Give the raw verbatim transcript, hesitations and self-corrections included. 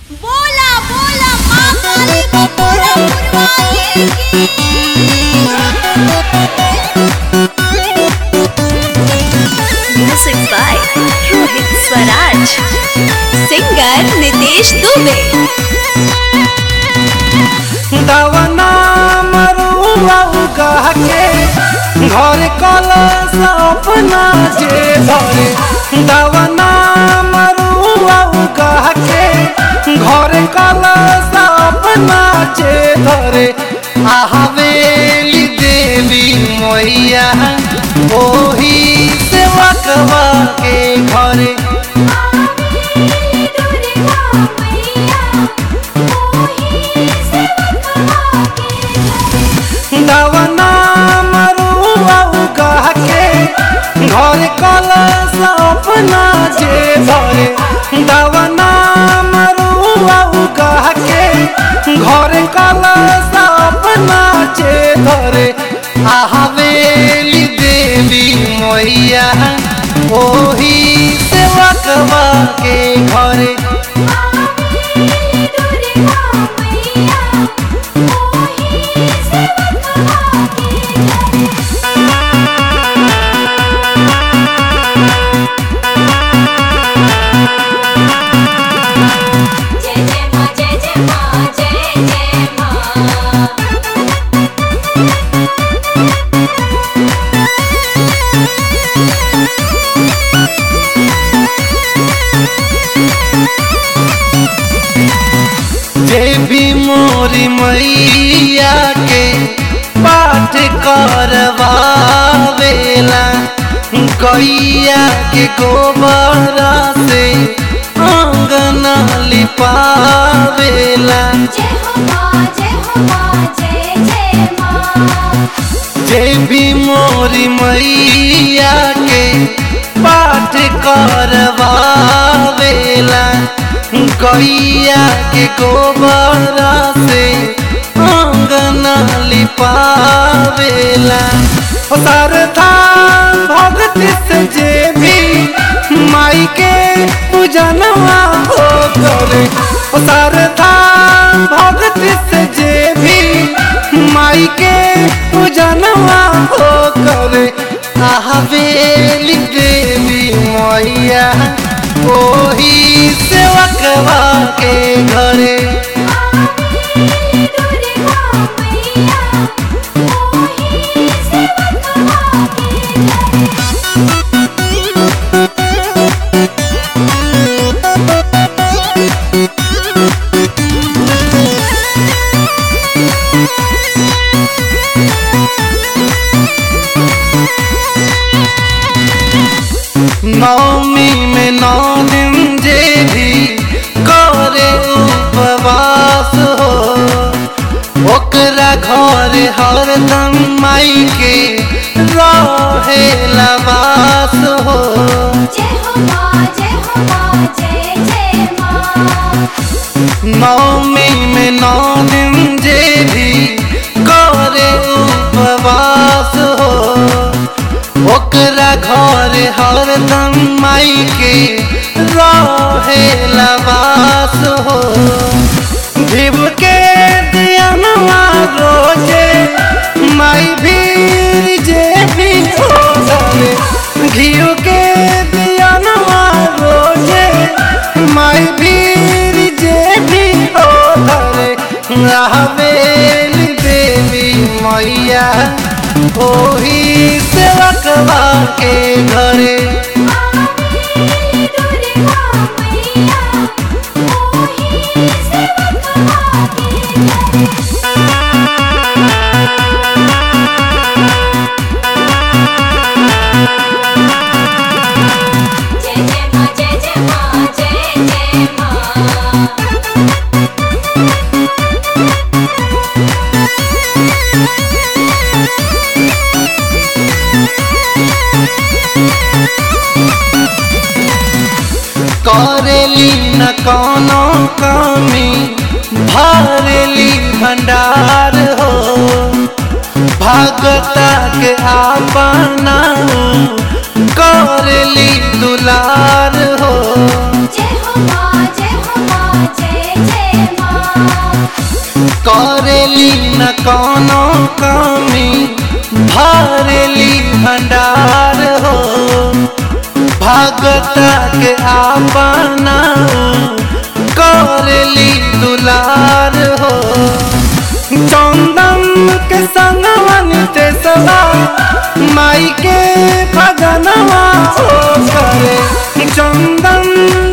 बोला बोला माँ काली गोरखपुर वाले की। Music by Rohit Swaraj, singer Nitesh Dubey. दवना मरुआ उगा के घर कलश अपना जे धरे, दवना मरुआ उगा के घर कलश अपना जे धरे। आवेली देवी मैया ओही सेवकवा के घरे। दवना मरुआ उगा के घर कलश अपना जे धरे, दवना मरुआ उगा के घर कलश अपना जे धरे। आवेली देवी मैया ओही सेवकवा के घरे। देवी मोरी मैया के पाठ करवावेला, गैया के गोबर से आंगन लिपावेला। देवी मोरी मैया के पाठ करवावेला, गैया के गोबर से आंगन लिपावेला। सरधा भक्ति से जे भी माई के पूजनवा हो करे, सरधा भक्ति से जे भी माई के पूजनवा हो करे। आवेली देवी मैया ओही सेवकवा के घरे। नवमी में नौ दिन जे भी करे उपवास हो, ओकरा घर हरदम माई के रहे लवास हो। नवमी में नौ दिन जे भी करे उपवास हो, ओकरा घर हरदम माई के रहे लवास हो। भिव के दियनवा रोजे माई भीर जे भी हो धरे, घिउ के दियनवा रोजे माई भीर जे भी हो धरे। आवेली देवी मैया ओही सेवकवा के घरे। करेली न कोनो कमी भरेली भंडार हो, भगता के अपना करेली दुलार हो। जय हो माँ, जय हो माँ, जय करेली न कोनो कमी भरेली भंडार हो भगता के अपना करेली दुलार हो चंदन के संगवन ते सदा माई के भजनवा हो करे चंदन